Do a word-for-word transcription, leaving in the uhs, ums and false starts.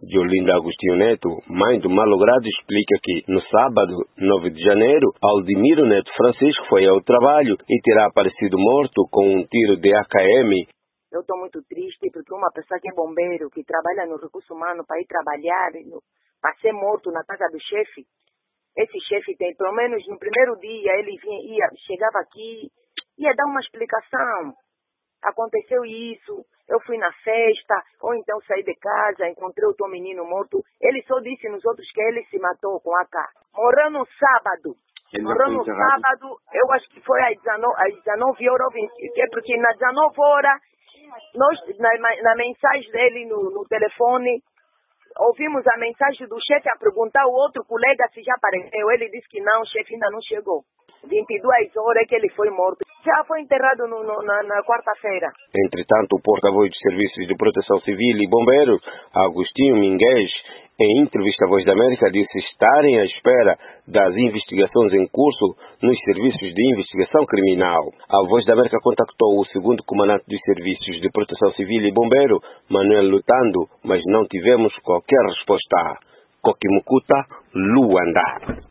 Yolinda Agostinho Neto, mãe do malogrado, explica que no sábado, nove de janeiro, Aldemiro Neto Francisco foi ao trabalho e terá aparecido morto com um tiro de A K M. Eu estou muito triste porque uma pessoa que é bombeiro, que trabalha no recurso humano para ir trabalhar, para ser morto na casa do chefe. Esse chefe tem, pelo menos no primeiro dia, ele vinha, ia, chegava aqui, ia dar uma explicação. Aconteceu isso, eu fui na festa, ou então saí de casa, encontrei o teu menino morto. Ele só disse nos outros que ele se matou com A K. Morreu no sábado. Ele Morreu no sábado, eu acho que foi às dezenove horas, porque nas dezenove horas, nós, na, na mensagem dele no, no telefone, ouvimos a mensagem do chefe a perguntar ao outro colega se já apareceu. Ele disse que não, o chefe ainda não chegou. vinte e duas horas que ele foi morto. Já foi enterrado no, no, na, na quarta-feira. Entretanto, o porta-voz dos Serviços de Proteção Civil e Bombeiro, Agostinho Minguez, em entrevista à Voz da América, disse estarem à espera das investigações em curso nos serviços de investigação criminal. A Voz da América contactou o segundo comandante dos Serviços de Proteção Civil e Bombeiro, Manuel Lutando, mas não tivemos qualquer resposta. Coquimucuta, Luanda.